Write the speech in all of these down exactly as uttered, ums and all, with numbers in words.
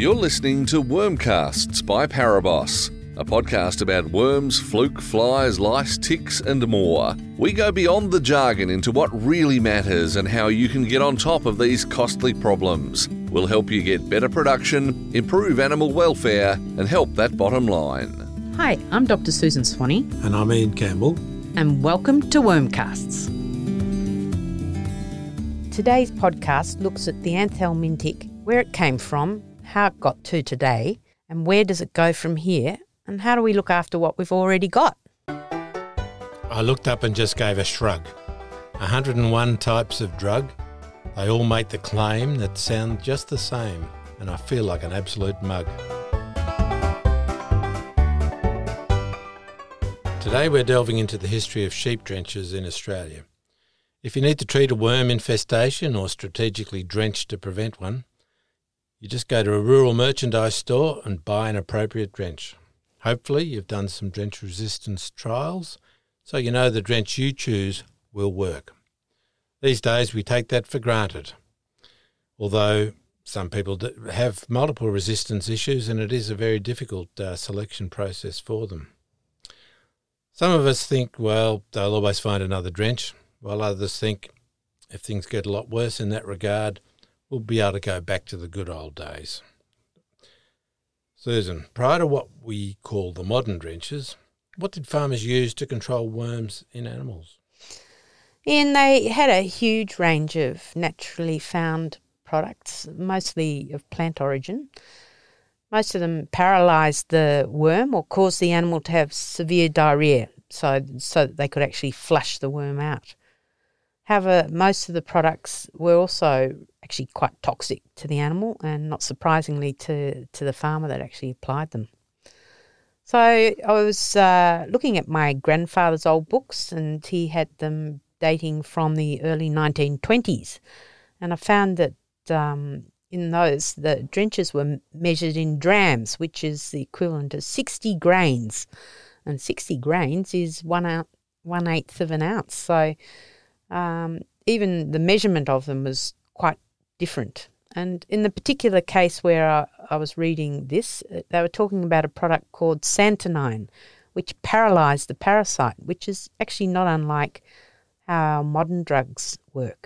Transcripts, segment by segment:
You're listening to Wormcasts by Parabos, a podcast about worms, fluke, flies, lice, ticks and more. We go beyond the jargon into what really matters and how you can get on top of these costly problems. We'll help you get better production, improve animal welfare and help that bottom line. Hi, I'm Doctor Susan Swanee. And I'm Ian Campbell. And welcome to Wormcasts. Today's podcast looks at the anthelmintic, where it came from, how it got to today, and where does it go from here, and how do we look after what we've already got? I looked up and just gave a shrug. one hundred and one types of drug. They all make the claim that sound just the same, and I feel like an absolute mug. Today we're delving into the history of sheep drenches in Australia. If you need to treat a worm infestation or strategically drench to prevent one, you just go to a rural merchandise store and buy an appropriate drench. Hopefully you've done some drench resistance trials, so you know the drench you choose will work. These days we take that for granted, although some people have multiple resistance issues and it is a very difficult uh, selection process for them. Some of us think, well, they'll always find another drench, while others think if things get a lot worse in that regard, we'll be able to go back to the good old days. Susan, prior to what we call the modern drenches, what did farmers use to control worms in animals? And they had a huge range of naturally found products, mostly of plant origin. Most of them paralysed the worm or caused the animal to have severe diarrhoea, so, so that they could actually flush the worm out. However, most of the products were also actually quite toxic to the animal and not surprisingly to, to the farmer that actually applied them. So I was uh, looking at my grandfather's old books and he had them dating from the early nineteen twenties, and I found that um, in those the drenches were measured in drams, which is the equivalent of sixty grains, and sixty grains is one out, one eighth of an ounce. So um, even the measurement of them was quite different. And in the particular case where I, I was reading this, they were talking about a product called santonine, which paralysed the parasite, which is actually not unlike how modern drugs work.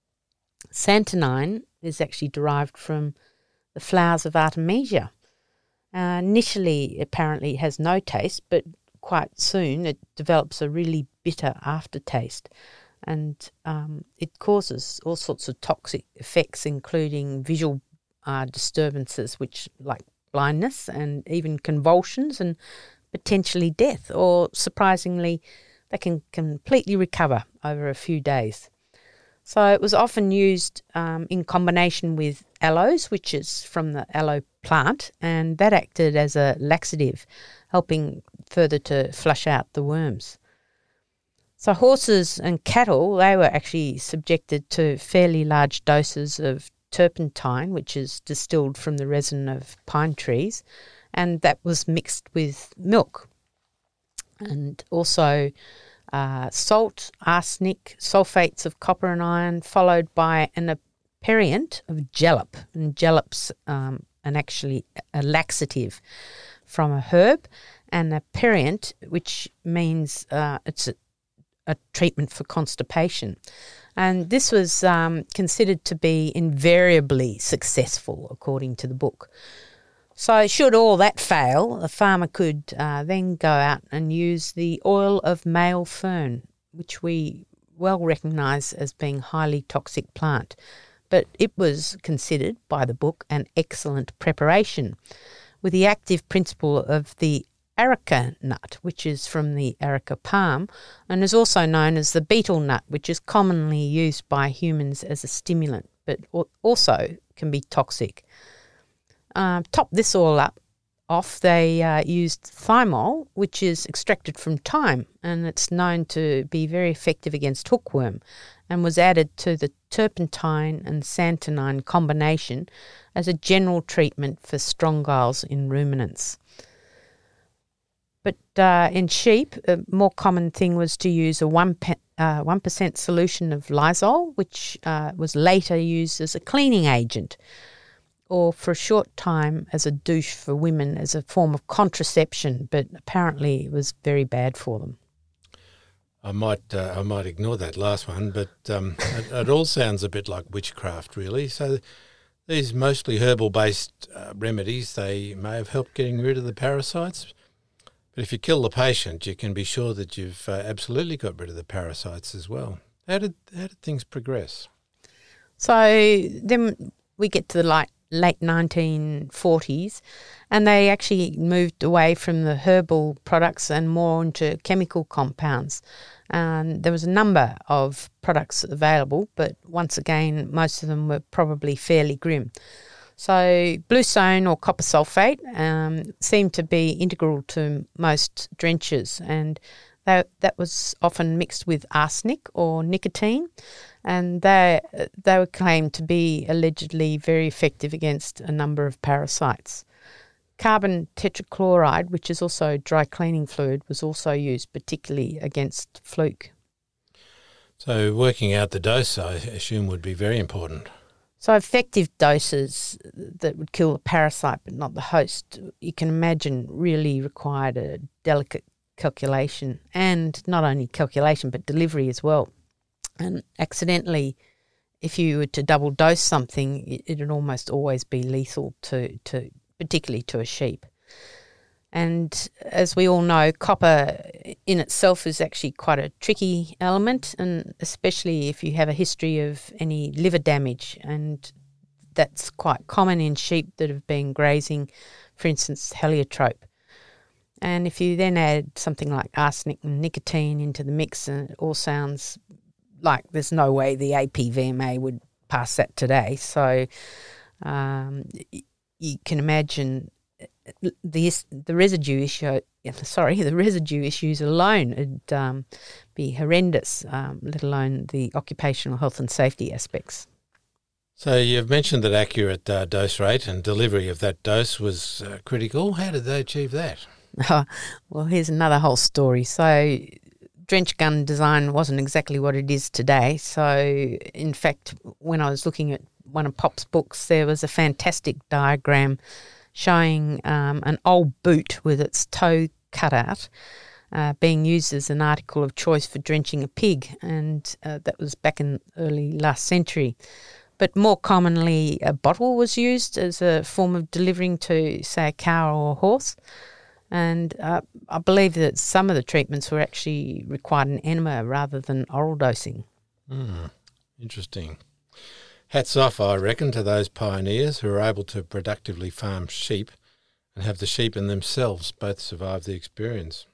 Santonine is actually derived from the flowers of Artemisia. Uh, initially, apparently, it has no taste, but quite soon it develops a really bitter aftertaste. And um, it causes all sorts of toxic effects, including visual uh, disturbances, which like blindness and even convulsions and potentially death, or surprisingly, they can completely recover over a few days. So it was often used um, in combination with aloes, which is from the aloe plant, and that acted as a laxative, helping further to flush out the worms. So horses and cattle, they were actually subjected to fairly large doses of turpentine, which is distilled from the resin of pine trees, and that was mixed with milk. And also uh, salt, arsenic, sulfates of copper and iron, followed by an aperient of jalap. And jalap's um, an actually a laxative from a herb, and aperient, which means uh, it's a a treatment for constipation. And this was um, considered to be invariably successful, according to the book. So should all that fail, a farmer could uh, then go out and use the oil of male fern, which we well recognise as being a highly toxic plant. But it was considered, by the book, an excellent preparation, with the active principle of the areca nut, which is from the areca palm, and is also known as the betel nut, which is commonly used by humans as a stimulant, but also can be toxic. Uh, top this all up off, they uh, used thymol, which is extracted from thyme, and it's known to be very effective against hookworm, and was added to the turpentine and santonine combination as a general treatment for strongyles in ruminants. But uh, in sheep, a more common thing was to use a one pe- uh, one percent solution of Lysol, which uh, was later used as a cleaning agent. or for a short time as a douche for women as a form of contraception, but apparently it was very bad for them. I might uh, I might ignore that last one, but um, it, it all sounds a bit like witchcraft, really. So these mostly herbal-based uh, remedies, they may have helped getting rid of the parasites, but if you kill the patient, you can be sure that you've uh, absolutely got rid of the parasites as well. How did how did things progress? So then we get to the late, late nineteen forties, and they actually moved away from the herbal products and more into chemical compounds. And there was a number of products available, but once again, most of them were probably fairly grim. So bluestone or copper sulfate um, seemed to be integral to most drenches, and that, that was often mixed with arsenic or nicotine, and they, they were claimed to be allegedly very effective against a number of parasites. Carbon tetrachloride, which is also dry cleaning fluid, was also used particularly against fluke. So working out the dose, I assume, would be very important. So effective doses that would kill the parasite but not the host, you can imagine, really required a delicate calculation, and not only calculation but delivery as well. And accidentally, if you were to double dose something, it would almost always be lethal to, to particularly to a sheep. And as we all know, copper in itself is actually quite a tricky element, and especially if you have a history of any liver damage, and that's quite common in sheep that have been grazing, for instance, heliotrope. And if you then add something like arsenic and nicotine into the mix, and it all sounds like there's no way the A P V M A would pass that today. So um, you can imagine the the residue issue. Sorry, the residue issues alone would um, be horrendous, um, let alone the occupational health and safety aspects. So you've mentioned that accurate uh, dose rate and delivery of that dose was uh, critical. How did they achieve that? Oh, well, here's another whole story. So drench gun design wasn't exactly what it is today. So, in fact, when I was looking at one of Pop's books, there was a fantastic diagram showing um, an old boot with its toe cut out uh, being used as an article of choice for drenching a pig, and uh, that was back in early last century. But more commonly, a bottle was used as a form of delivering to, say, a cow or a horse. And uh, I believe that some of the treatments were actually required an enema rather than oral dosing. Mm, interesting. Hats off, I reckon, to those pioneers who were able to productively farm sheep and have the sheep and themselves both survive the experience.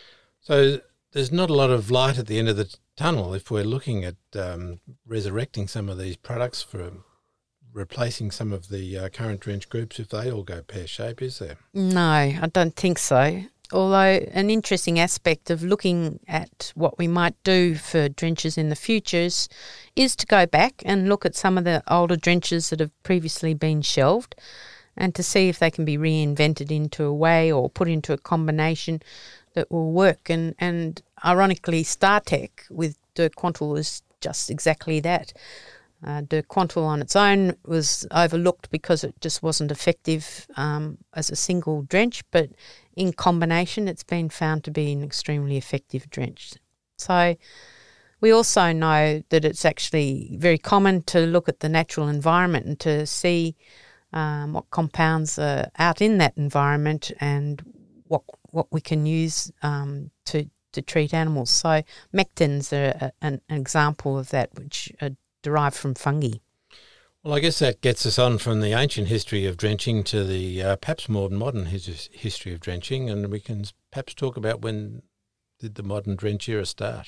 So there's not a lot of light at the end of the tunnel if we're looking at um, resurrecting some of these products for replacing some of the uh, current drench groups if they all go pear-shaped, is there? No, I don't think so. Although an interesting aspect of looking at what we might do for drenches in the futures is to go back and look at some of the older drenches that have previously been shelved and to see if they can be reinvented into a way or put into a combination that will work. And, and ironically, StarTech with De Quantel is just exactly that. Uh, De Quantel on its own was overlooked because it just wasn't effective um, as a single drench, but in combination it's been found to be an extremely effective drench. So we also know that it's actually very common to look at the natural environment and to see um, what compounds are out in that environment and what what we can use um, to, to treat animals. So mectins are a, an, an example of that, which are derived from fungi. Well, I guess that gets us on from the ancient history of drenching to the uh, perhaps more modern his- history of drenching, and we can perhaps talk about when did the modern drench era start.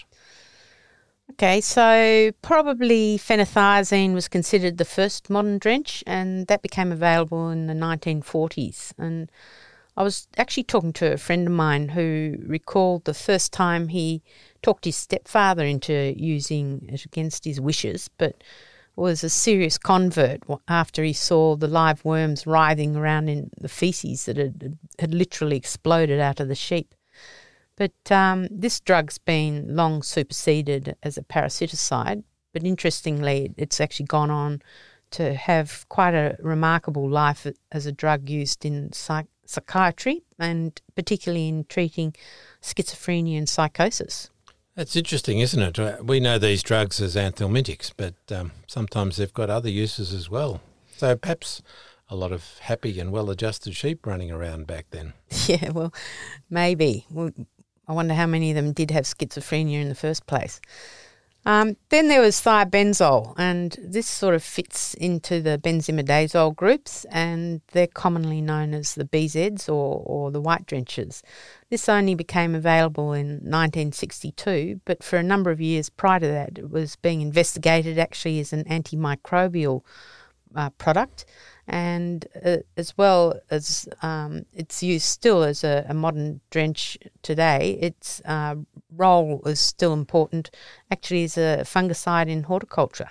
Okay, so probably phenothiazine was considered the first modern drench, and that became available in the nineteen forties. And I was actually talking to a friend of mine who recalled the first time he talked his stepfather into using it against his wishes, but was a serious convert after he saw the live worms writhing around in the feces that had, had literally exploded out of the sheep. But um, this drug's been long superseded as a parasiticide, but interestingly, it's actually gone on to have quite a remarkable life as a drug used in psych- psychiatry and particularly in treating schizophrenia and psychosis. That's interesting, isn't it? We know these drugs as anthelmintics, but um, sometimes they've got other uses as well. So perhaps a lot of happy and well-adjusted sheep running around back then. Yeah, well, maybe. Well, I wonder how many of them did have schizophrenia in the first place. Um, then there was thiabenzole, and this sort of fits into the benzimidazole groups, and they're commonly known as the B Zs or, or the white drenches. This only became available in nineteen sixty-two, but for a number of years prior to that, it was being investigated actually as an antimicrobial uh, product, and uh, as well as um, it's used still as a, a modern drench today. Its uh, role is still important, actually, as a fungicide in horticulture.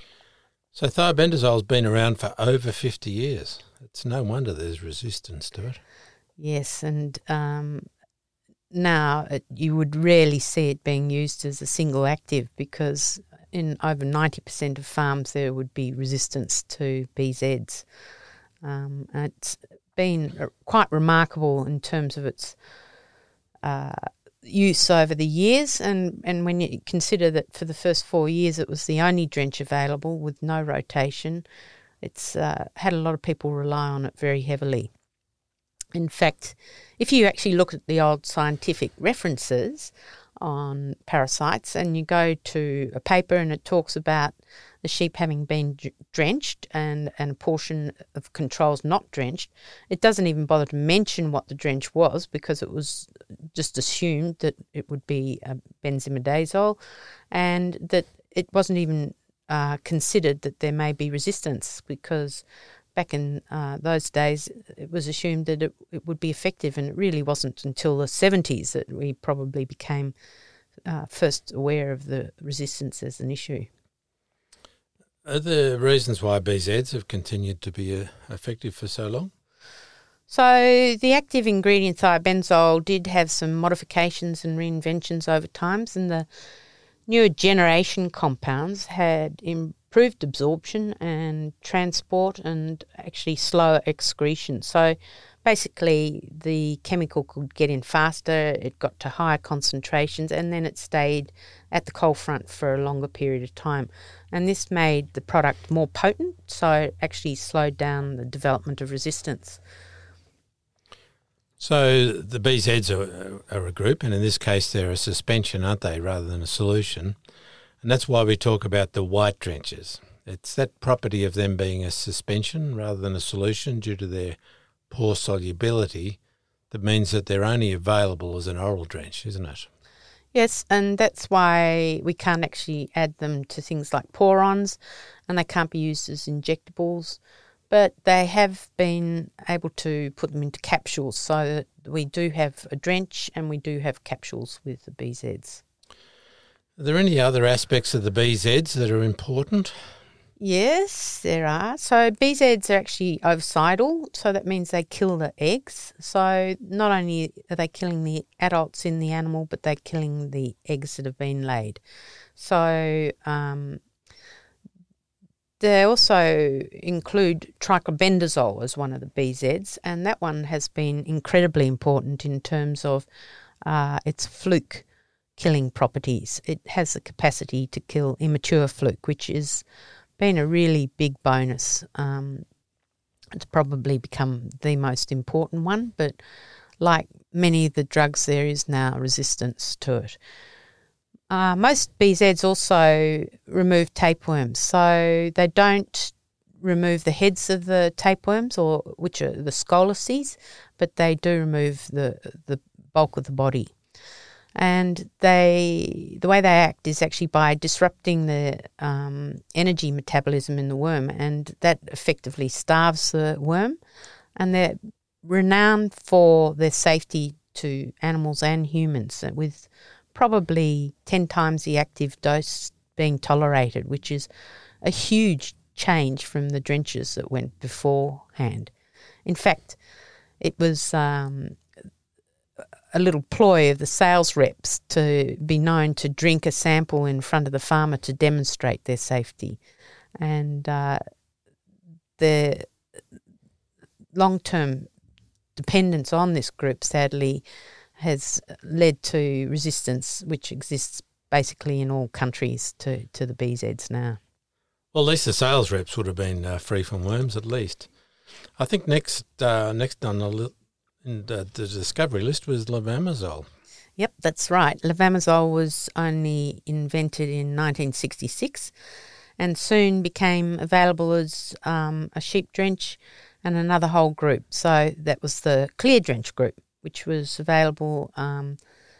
So thiabendazole's been around for over fifty years. It's no wonder there's resistance to it. Yes, and um, now it, you would rarely see it being used as a single active because in over ninety percent of farms there would be resistance to B Zs. Um, it's been quite remarkable in terms of its uh, use over the years, and, and when you consider that for the first four years it was the only drench available with no rotation, it's uh, had a lot of people rely on it very heavily. In fact, if you actually look at the old scientific references on parasites and you go to a paper and it talks about the sheep having been drenched and, and a portion of controls not drenched, it doesn't even bother to mention what the drench was because it was just assumed that it would be a benzimidazole and that it wasn't even uh, considered that there may be resistance because back in uh, those days it was assumed that it, it would be effective, and it really wasn't until the seventies that we probably became uh, first aware of the resistance as an issue. Are there reasons why B Zs have continued to be uh, effective for so long? So the active ingredient thiabenzole did have some modifications and reinventions over time, and the newer generation compounds had improved absorption and transport and actually slower excretion. So basically the chemical could get in faster, it got to higher concentrations, and then it stayed at the cold front for a longer period of time. And this made the product more potent, so it actually slowed down the development of resistance. So the B Zs are, are a group, and in this case they're a suspension, aren't they, rather than a solution? And that's why we talk about the white drenches. It's that property of them being a suspension rather than a solution due to their poor solubility that means that they're only available as an oral drench, isn't it? Yes, and that's why we can't actually add them to things like porons, and they can't be used as injectables, but they have been able to put them into capsules so that we do have a drench and we do have capsules with the B Zs. Are there any other aspects of the B Zs that are important? Yes, there are. So B Zs are actually ovicidal, so that means they kill the eggs. So not only are they killing the adults in the animal, but they're killing the eggs that have been laid. So um, they also include triclobendazole as one of the B Zs, and that one has been incredibly important in terms of uh, its fluke killing properties. It has the capacity to kill immature fluke, which is been a really big bonus. Um, it's probably become the most important one, but like many of the drugs, there is now resistance to it. Uh, most B Zs also remove tapeworms, so they don't remove the heads of the tapeworms, or which are the scolices, but they do remove the the bulk of the body. And they, the way they act is actually by disrupting the um, energy metabolism in the worm, and that effectively starves the worm. And they're renowned for their safety to animals and humans, with probably ten times the active dose being tolerated, which is a huge change from the drenches that went beforehand. In fact, it was Um, a little ploy of the sales reps to be known to drink a sample in front of the farmer to demonstrate their safety. And uh, the long-term dependence on this group, sadly, has led to resistance, which exists basically in all countries to, to the B Zs now. Well, at least the sales reps would have been uh, free from worms, at least. I think next uh, next on the, li- in the, the discovery list was levamisole. Yep, that's right. Levamisole was only invented in nineteen sixty-six and soon became available as um, a sheep drench and another whole group. So that was the clear drench group, which was available um,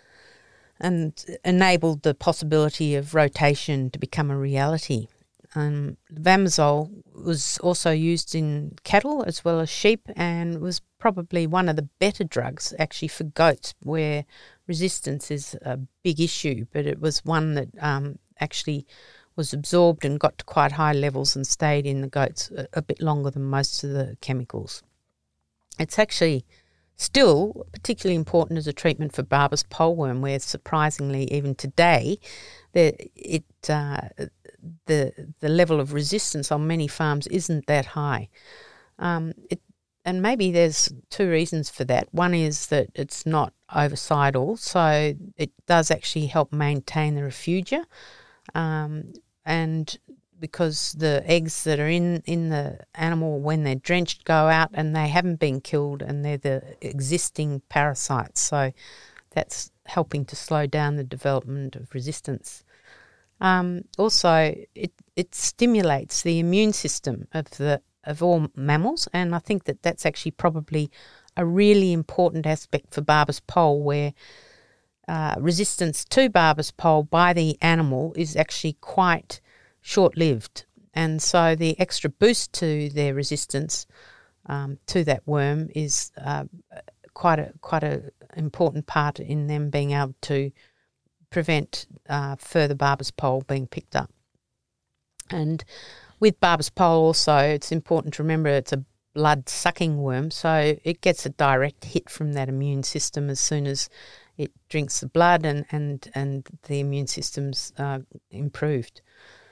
and enabled the possibility of rotation to become a reality. Um, levamisole was also used in cattle as well as sheep and was probably one of the better drugs actually for goats, where resistance is a big issue, but it was one that um, actually was absorbed and got to quite high levels and stayed in the goats a, a bit longer than most of the chemicals. It's actually still particularly important as a treatment for Barber's poleworm, where surprisingly even today the, it uh, the the level of resistance on many farms isn't that high. Um, it and maybe there's two reasons for that. One is that it's not ovicidal, so it does actually help maintain the refugia, um, and because the eggs that are in, in the animal when they're drenched go out and they haven't been killed and they're the existing parasites, so that's helping to slow down the development of resistance. Um, also, it it stimulates the immune system of the of all mammals, and I think that that's actually probably a really important aspect for Barber's pole, where uh, resistance to Barber's pole by the animal is actually quite short-lived, and so the extra boost to their resistance um, to that worm is uh, quite a quite a important part in them being able to prevent uh, further Barber's pole being picked up. And with Barber's pole also, it's important to remember it's a blood-sucking worm, so it gets a direct hit from that immune system as soon as it drinks the blood, and, and, and the immune system's uh, improved.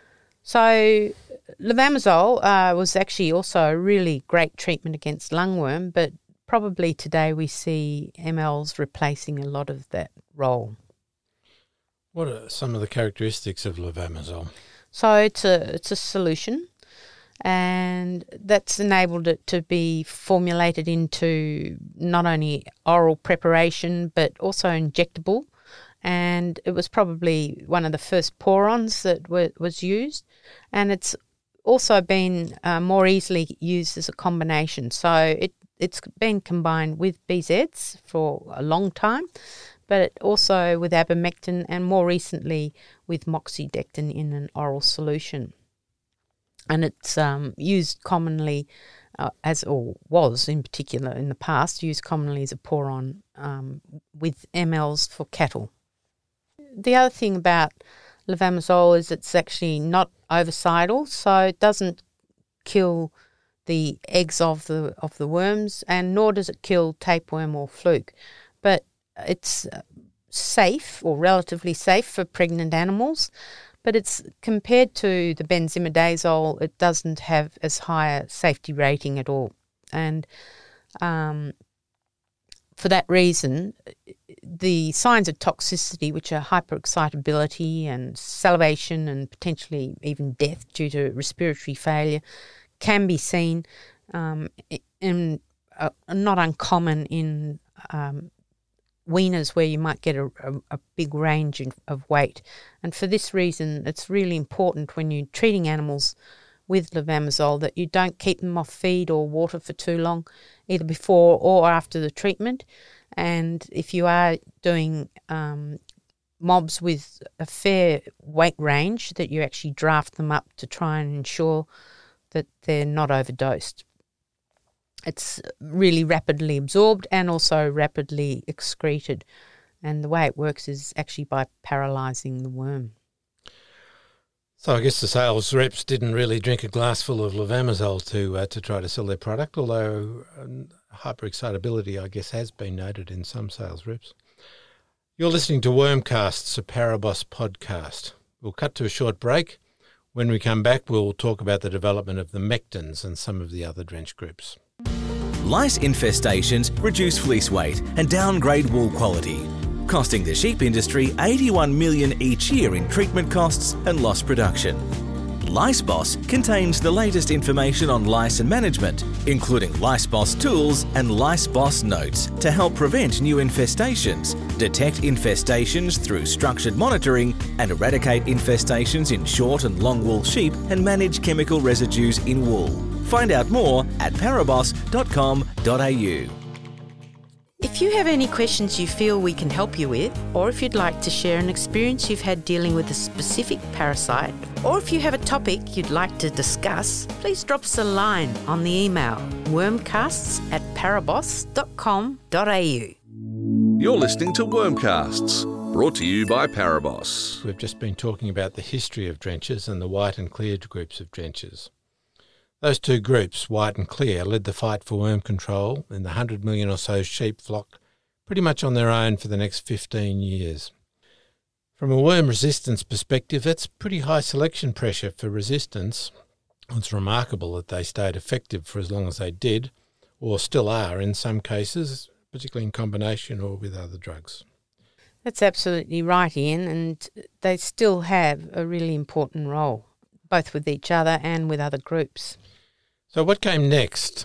So levamisole uh, was actually also a really great treatment against lungworm, but probably today we see M Ls replacing a lot of that role. What are some of the characteristics of levamisole? So it's a it's a solution, and that's enabled it to be formulated into not only oral preparation but also injectable, and it was probably one of the first porons that were, was used, and it's also been uh, more easily used as a combination. So it, it's been combined with B Zs for a long time, but also with abamectin and more recently with moxidectin in an oral solution. And it's um, used commonly, uh, as or was in particular in the past, used commonly as a poron um, with M Ls for cattle. The other thing about levamisole is it's actually not ovicidal, so it doesn't kill the eggs of the of the worms, and nor does it kill tapeworm or fluke. But it's safe, or relatively safe, for pregnant animals, but it's compared to the benzimidazole, it doesn't have as high a safety rating at all. And um, for that reason, the signs of toxicity, which are hyperexcitability and salivation and potentially even death due to respiratory failure, can be seen um, and are not uncommon in um, weaners where you might get a, a, a big range in, of weight. And for this reason, it's really important when you're treating animals with levamisole that you don't keep them off feed or water for too long, either before or after the treatment. And if you are doing um, mobs with a fair weight range, that you actually draft them up to try and ensure that they're not overdosed. It's really rapidly absorbed and also rapidly excreted. And the way it works is actually by paralysing the worm. So I guess the sales reps didn't really drink a glassful of levamisole to uh, to try to sell their product, although um, hyperexcitability, I guess, has been noted in some sales reps. You're listening to Wormcast's, a Parabos podcast. We'll cut to a short break. When we come back, we'll talk about the development of the mectins and some of the other drench groups. Lice infestations reduce fleece weight and downgrade wool quality, costing the sheep industry eighty-one million dollars each year in treatment costs and lost production. LiceBoss contains the latest information on lice and management, including LiceBoss tools and LiceBoss notes to help prevent new infestations, detect infestations through structured monitoring, and eradicate infestations in short and long wool sheep and manage chemical residues in wool. Find out more at parabos dot com dot a u. If you have any questions you feel we can help you with, or if you'd like to share an experience you've had dealing with a specific parasite, or if you have a topic you'd like to discuss, please drop us a line on the email wormcasts at parabos dot com dot a u. You're listening to Wormcasts, brought to you by Parabos. We've just been talking about the history of drenches and the white and clear groups of drenches. Those two groups, white and clear, led the fight for worm control in the one hundred million or so sheep flock pretty much on their own for the next fifteen years. From a worm resistance perspective, that's pretty high selection pressure for resistance. It's remarkable that they stayed effective for as long as they did, or still are in some cases, particularly in combination or with other drugs. That's absolutely right, Ian, and they still have a really important role, both with each other and with other groups. So what came next?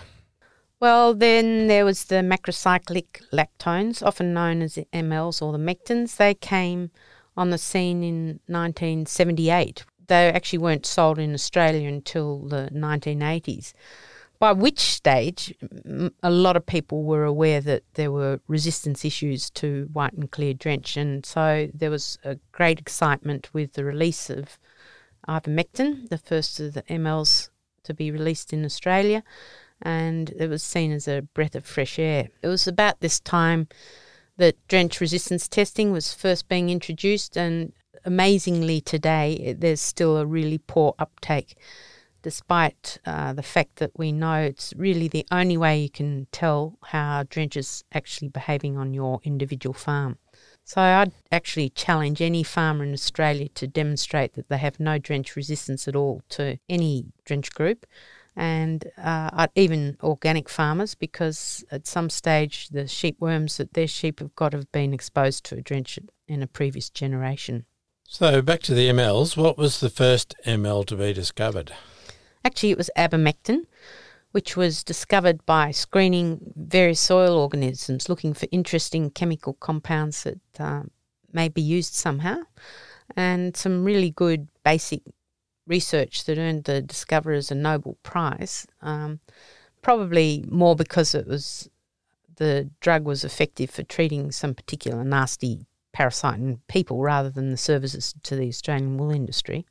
Well, then there was the macrocyclic lactones, often known as the M Ls or the mectins. They came on the scene in nineteen seventy-eight. They actually weren't sold in Australia until the nineteen eighties, by which stage a lot of people were aware that there were resistance issues to white and clear drench, and so there was a great excitement with the release of ivermectin, the first of the M Ls to be released in Australia, and it was seen as a breath of fresh air. It was about this time that drench resistance testing was first being introduced, and amazingly today there's still a really poor uptake, despite uh, the fact that we know it's really the only way you can tell how drench is actually behaving on your individual farm. So I'd actually challenge any farmer in Australia to demonstrate that they have no drench resistance at all to any drench group, and uh, even organic farmers, because at some stage the sheep worms that their sheep have got have been exposed to a drench in a previous generation. So back to the M Ls. What was the first M L to be discovered? Actually, it was abamectin, which was discovered by screening various soil organisms, looking for interesting chemical compounds that uh, may be used somehow, and some really good basic research that earned the discoverers a Nobel Prize, um, probably more because it was the drug was effective for treating some particular nasty parasite in people rather than the services to the Australian wool industry.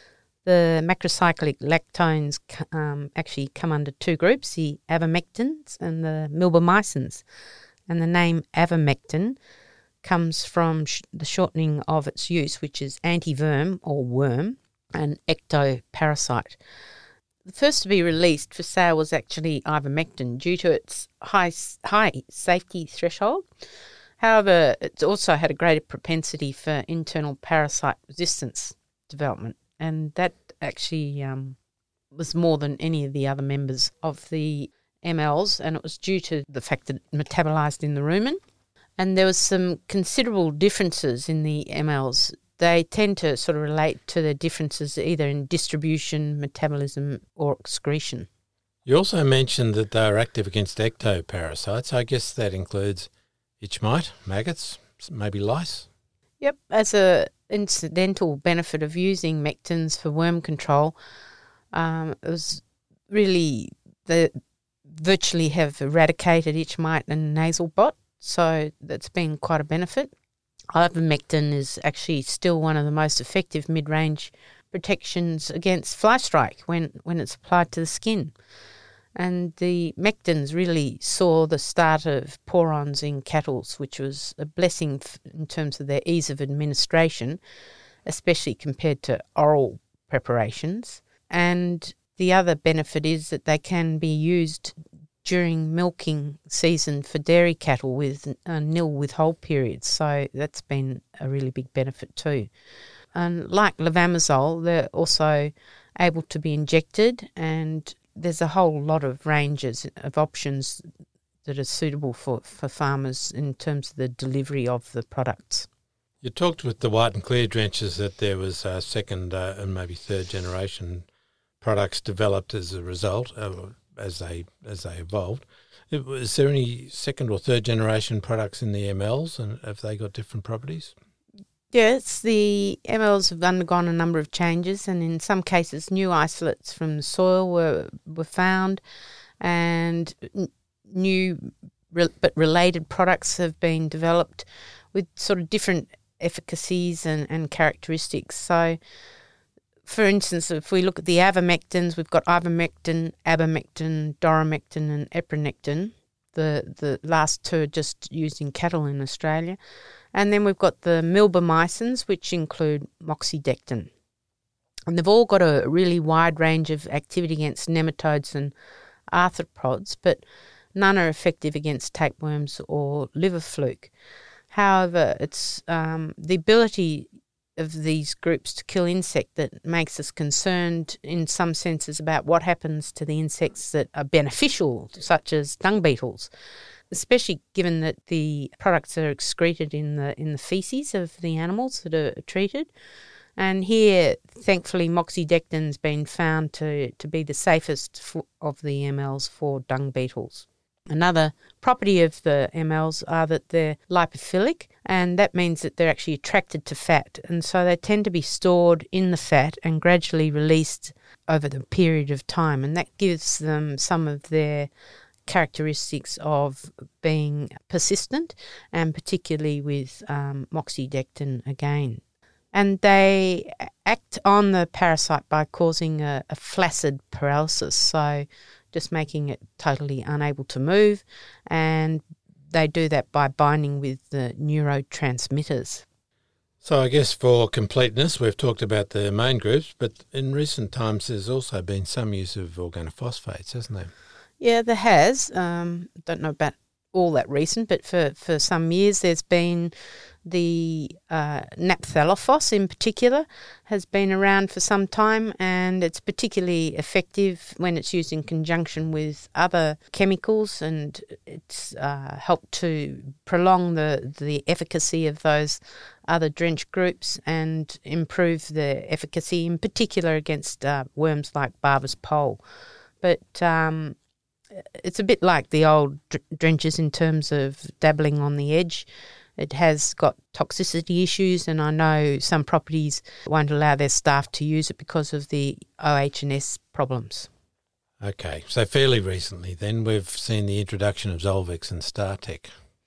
The macrocyclic lactones um, actually come under two groups, the avermectins and the milbemycins. And the name avermectin comes from sh- the shortening of its use, which is anti-worm or worm and ectoparasite. The first to be released for sale was actually ivermectin due to its high high safety threshold. However, it's also had a greater propensity for internal parasite resistance development, and that actually um, was more than any of the other members of the M Ls, and it was due to the fact that it metabolised in the rumen. And there was some considerable differences in the M Ls. They tend to sort of relate to the differences either in distribution, metabolism, or excretion. You also mentioned that they are active against ectoparasites. I guess that includes itch mite, maggots, maybe lice. Yep, as a incidental benefit of using mectins for worm control, um, it was really they virtually have eradicated itch mite and nasal bot, so that's been quite a benefit. Ivermectin is actually still one of the most effective mid-range protections against fly strike when, when it's applied to the skin. And the mectins really saw the start of porons in cattle, which was a blessing in terms of their ease of administration, especially compared to oral preparations. And the other benefit is that they can be used during milking season for dairy cattle with uh, nil withhold periods. So that's been a really big benefit too. And like levamisole, they're also able to be injected, and there's a whole lot of ranges of options that are suitable for, for farmers in terms of the delivery of the products. You talked with the white and clear drenches that there was uh, second uh, and maybe third generation products developed as a result, uh, as they as they evolved. Is there any second or third generation products in the M Ls, and have they got different properties? Yes, the M Ls have undergone a number of changes, and in some cases new isolates from the soil were were found, and n- new re- but related products have been developed with sort of different efficacies and, and characteristics. So, for instance, if we look at the avermectins, we've got ivermectin, abamectin, doramectin and epinectin. The, the last two are just used in cattle in Australia. And then we've got the milbemycins, which include moxidectin. And they've all got a really wide range of activity against nematodes and arthropods, but none are effective against tapeworms or liver fluke. However, it's um, the ability of these groups to kill insect that makes us concerned in some senses about what happens to the insects that are beneficial, such as dung beetles, especially given that the products are excreted in the in the feces of the animals that are treated. And here, thankfully, moxidectin's been found to, to be the safest for, of the M Ls for dung beetles. Another property of the M Ls are that they're lipophilic, and that means that they're actually attracted to fat, and so they tend to be stored in the fat and gradually released over the period of time, and that gives them some of their characteristics of being persistent, and particularly with um, moxidectin again. And they act on the parasite by causing a, a flaccid paralysis, so just making it totally unable to move, and they do that by binding with the neurotransmitters. So I guess for completeness, we've talked about the main groups, but in recent times there's also been some use of organophosphates, hasn't there? Yeah, there has. Um, don't know about all that recent, but for, for some years there's been the uh, naphthalphos in particular has been around for some time, and it's particularly effective when it's used in conjunction with other chemicals, and it's uh, helped to prolong the, the efficacy of those other drench groups and improve the efficacy, in particular against uh, worms like Barber's pole. But um, it's a bit like the old drenches in terms of dabbling on the edge. It has got toxicity issues, and I know some properties won't allow their staff to use it because of the O H and S problems. Okay, so fairly recently then we've seen the introduction of Zolvix and StarTech.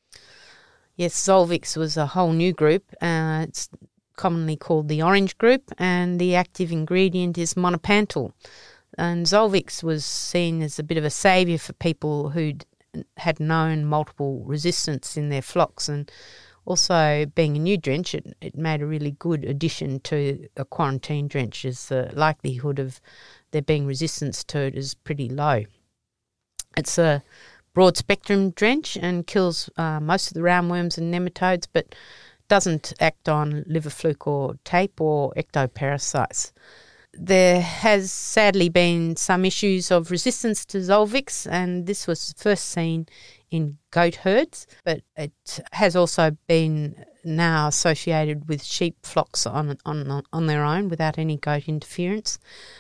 Yes, Zolvix was a whole new group. Uh, it's commonly called the orange group, and the active ingredient is monopantal. And Zolvix was seen as a bit of a saviour for people who'd had known multiple resistance in their flocks, and also being a new drench, it, it made a really good addition to a quarantine drench, as the likelihood of there being resistance to it is pretty low. It's a broad spectrum drench and kills uh, most of the roundworms and nematodes, but doesn't act on liver fluke or tape or ectoparasites. There has sadly been some issues of resistance to Zolvix, and this was first seen in goat herds, but it has also been now associated with sheep flocks on on on their own without any goat interference.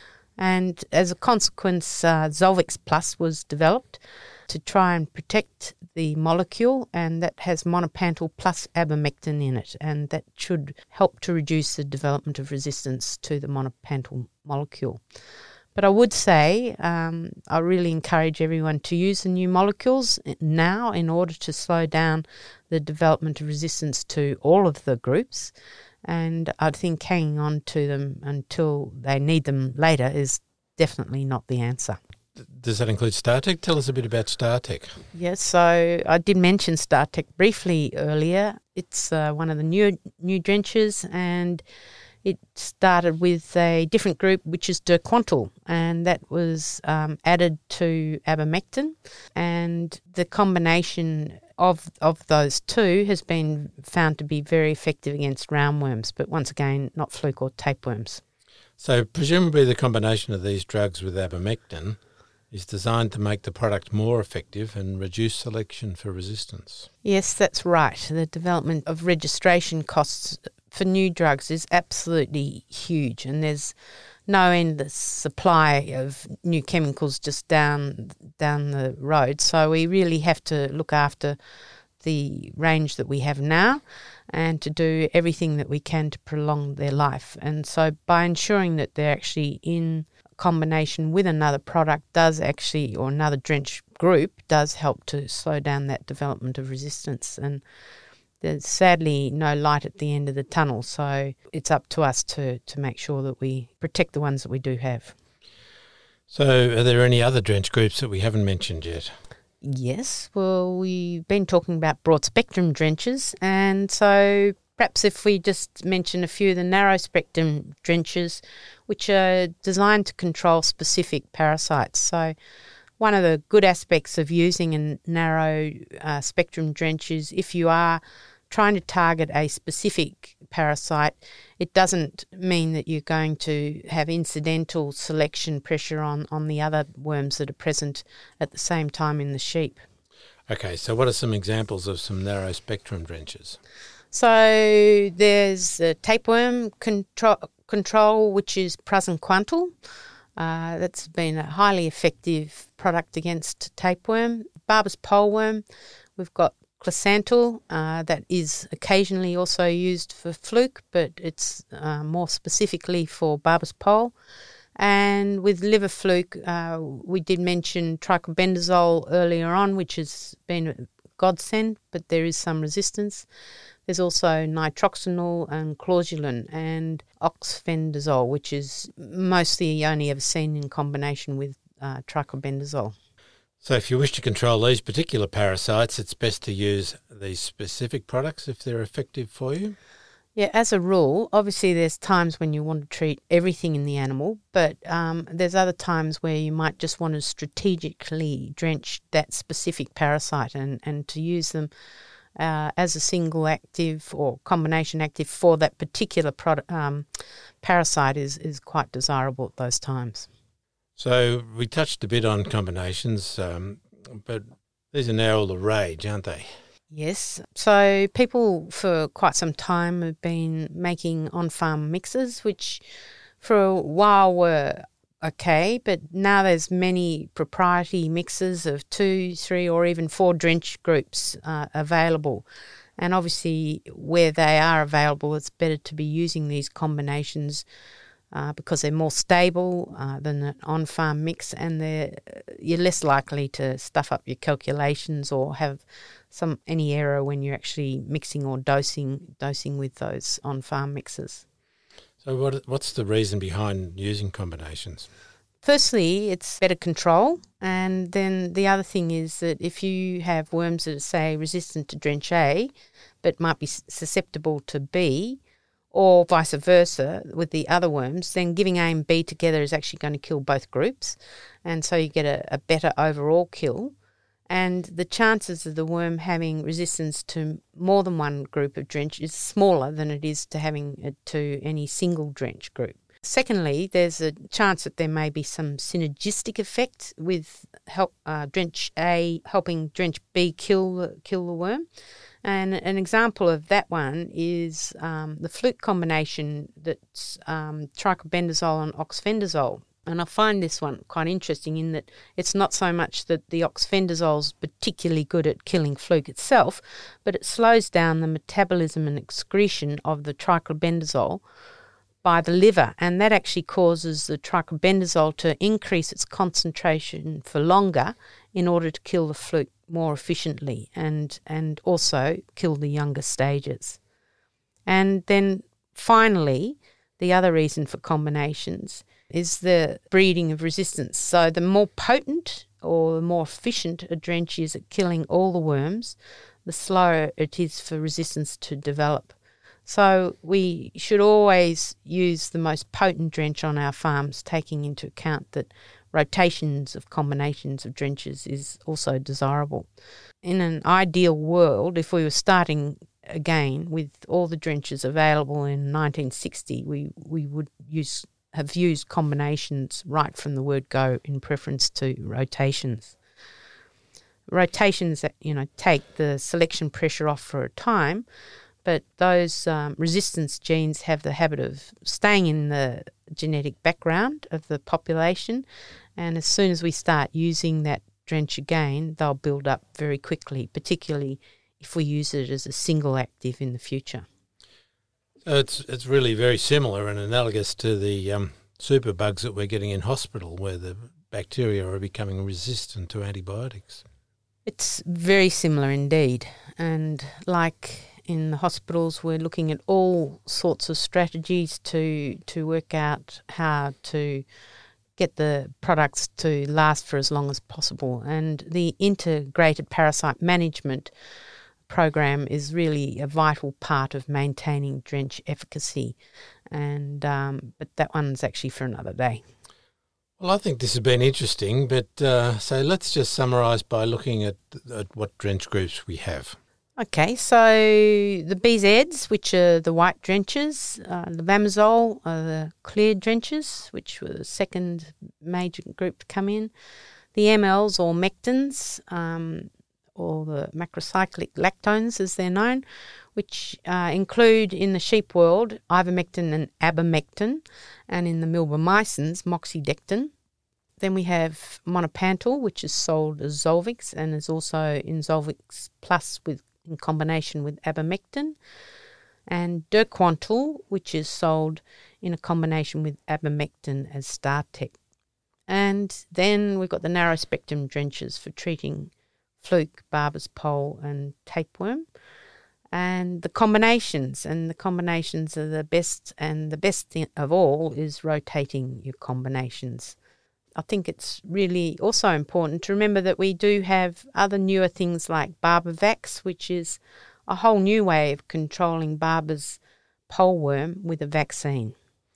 And as a consequence, uh, Zolvix Plus was developed to try and protect the molecule, and that has monopantal plus abamectin in it, and that should help to reduce the development of resistance to the monopantal molecule. But I would say um, I really encourage everyone to use the new molecules now in order to slow down the development of resistance to all of the groups, and I think hanging on to them until they need them later is definitely not the answer. Does that include StarTech? Tell us a bit about StarTech. Yes, so I did mention StarTech briefly earlier. It's uh, one of the new new drenches, and it started with a different group, which is Derquantel, and that was um, added to abamectin. And the combination of of those two has been found to be very effective against roundworms, but once again, not fluke or tapeworms. So presumably the combination of these drugs with abamectin is designed to make the product more effective and reduce selection for resistance. Yes, that's right. The development of registration costs for new drugs is absolutely huge, and there's no endless supply of new chemicals just down down the road. So we really have to look after the range that we have now and to do everything that we can to prolong their life. And so by ensuring that they're actually in combination with another product does actually, or another drench group, does help to slow down that development of resistance. And there's sadly no light at the end of the tunnel, so it's up to us to, to make sure that we protect the ones that we do have. So are there any other drench groups that we haven't mentioned yet? Yes, well, we've been talking about broad-spectrum drenches, and so perhaps if we just mention a few of the narrow-spectrum drenches, which are designed to control specific parasites. So one of the good aspects of using a narrow uh, spectrum drench is if you are trying to target a specific parasite, it doesn't mean that you're going to have incidental selection pressure on, on the other worms that are present at the same time in the sheep. Okay, so what are some examples of some narrow spectrum drenches? So there's a tapeworm control, control which is prasinquantal. Uh, that's been a highly effective product against tapeworm. Barber's poleworm, we've got Closantel, uh, that is occasionally also used for fluke, but it's uh, more specifically for Barber's pole. And with liver fluke, uh, we did mention tricobendazole earlier on, which has been a godsend, but there is some resistance. There's also nitroxanil and clausulin and oxfendazole, which is mostly only ever seen in combination with uh, tricobendazole. So if you wish to control these particular parasites, it's best to use these specific products if they're effective for you? Yeah, as a rule, obviously there's times when you want to treat everything in the animal, but um, there's other times where you might just want to strategically drench that specific parasite and, and to use them uh, as a single active or combination active for that particular product, um, parasite is, is quite desirable at those times. So we touched a bit on combinations, um, but these are now all the rage, aren't they? Yes. So people for quite some time have been making on-farm mixes, which for a while were okay, but now there's many proprietary mixes of two, three or even four drench groups uh, available. And obviously where they are available, it's better to be using these combinations Uh, because they're more stable uh, than an on-farm mix, and they're, you're less likely to stuff up your calculations or have some any error when you're actually mixing or dosing dosing with those on-farm mixes. So what what's the reason behind using combinations? Firstly, it's better control, and then the other thing is that if you have worms that are, say, resistant to drench A but might be susceptible to B, or vice versa with the other worms, then giving A and B together is actually going to kill both groups, and so you get a, a better overall kill. And the chances of the worm having resistance to more than one group of drench is smaller than it is to having it to any single drench group. Secondly, there's a chance that there may be some synergistic effect with help uh, drench A helping drench B kill the, kill the worm. And an example of that one is um, the fluke combination that's um, tricobendazole and oxfendazole. And I find this one quite interesting in that it's not so much that the oxfendazole's particularly good at killing fluke itself, but it slows down the metabolism and excretion of the tricobendazole by the liver, and that actually causes the tricobendazole to increase its concentration for longer in order to kill the fluke more efficiently and, and also kill the younger stages. And then finally, the other reason for combinations is the breeding of resistance. So the more potent or the more efficient a drench is at killing all the worms, the slower it is for resistance to develop. So we should always use the most potent drench on our farms, taking into account that rotations of combinations of drenches is also desirable. in an ideal world, if we were starting again with all the drenches available in nineteen sixty, we, we would use have used combinations right from the word go in preference to rotations. Rotations, you know, take the selection pressure off for a time, but those um, resistance genes have the habit of staying in the genetic background of the population, and as soon as we start using that drench again, they'll build up very quickly, particularly if we use it as a single active in the future. So it's it's really very similar and analogous to the um, superbugs that we're getting in hospital, where the bacteria are becoming resistant to antibiotics. It's very similar indeed, and like in the hospitals, we're looking at all sorts of strategies to to work out how to get the products to last for as long as possible. And the integrated parasite management program is really a vital part of maintaining drench efficacy, and um, but that one's actually for another day. Well, I think this has been interesting, but uh, so let's just summarise by looking at, at what drench groups we have. Okay, so the B Zs, which are the white drenches, uh, the Vamazole are the clear drenches, which were the second major group to come in. The M Ls or mectins, um, or the macrocyclic lactones as they're known, which uh, include in the sheep world ivermectin and abamectin, and in the milbemycins moxidectin. Then we have monopantal, which is sold as Zolvix and is also in Zolvix Plus with in combination with abamectin, and Derquantal, which is sold in a combination with abamectin as Startec. And then we've got the narrow spectrum drenches for treating fluke, Barber's pole and tapeworm. And the combinations, and the combinations are the best, and the best thing of all is rotating your combinations. I think it's really also important to remember that we do have other newer things like Barbavax, which is a whole new way of controlling Barber's poleworm with a vaccine.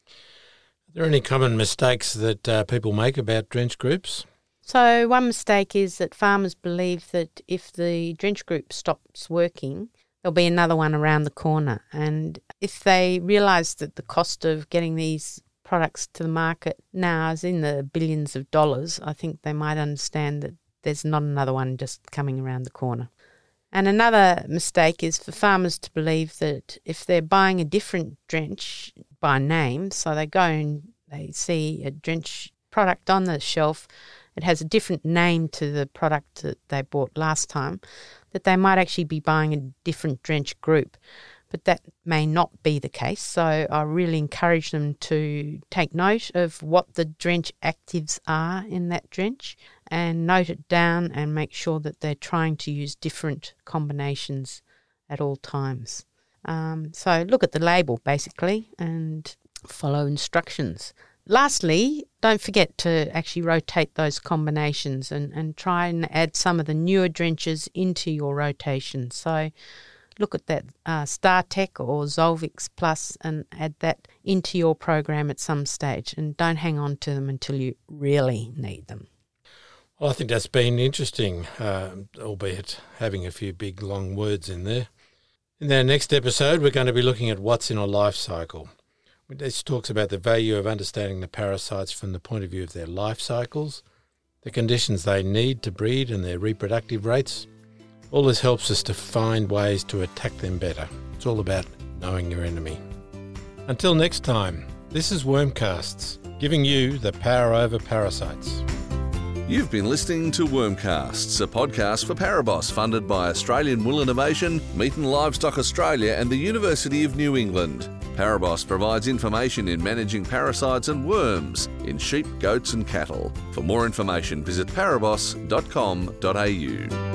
Are there any common mistakes that uh, people make about drench groups? So one mistake is that farmers believe that if the drench group stops working, there'll be another one around the corner. And if they realise that the cost of getting these products to the market now is in the billions of dollars, I think they might understand that there's not another one just coming around the corner. And another mistake is for farmers to believe that if they're buying a different drench by name, so they go and they see a drench product on the shelf, it has a different name to the product that they bought last time, that they might actually be buying a different drench group. But that may not be the case, so I really encourage them to take note of what the drench actives are in that drench and note it down and make sure that they're trying to use different combinations at all times. Um, so look at the label basically and follow instructions. Lastly, don't forget to actually rotate those combinations and, and try and add some of the newer drenches into your rotation. So look at that uh, Startec or Zolvix Plus and add that into your program at some stage, and don't hang on to them until you really need them. Well, I think that's been interesting, uh, albeit having a few big long words in there. In our next episode, we're going to be looking at what's in a life cycle. This talks about the value of understanding the parasites from the point of view of their life cycles, the conditions they need to breed and their reproductive rates. All this helps us to find ways to attack them better. It's all about knowing your enemy. Until next time, this is Wormcasts, giving you the power over parasites. You've been listening to Wormcasts, a podcast for Parabos, funded by Australian Wool Innovation, Meat and Livestock Australia and the University of New England. Parabos provides information in managing parasites and worms in sheep, goats and cattle. For more information, visit parabos dot com dot a u.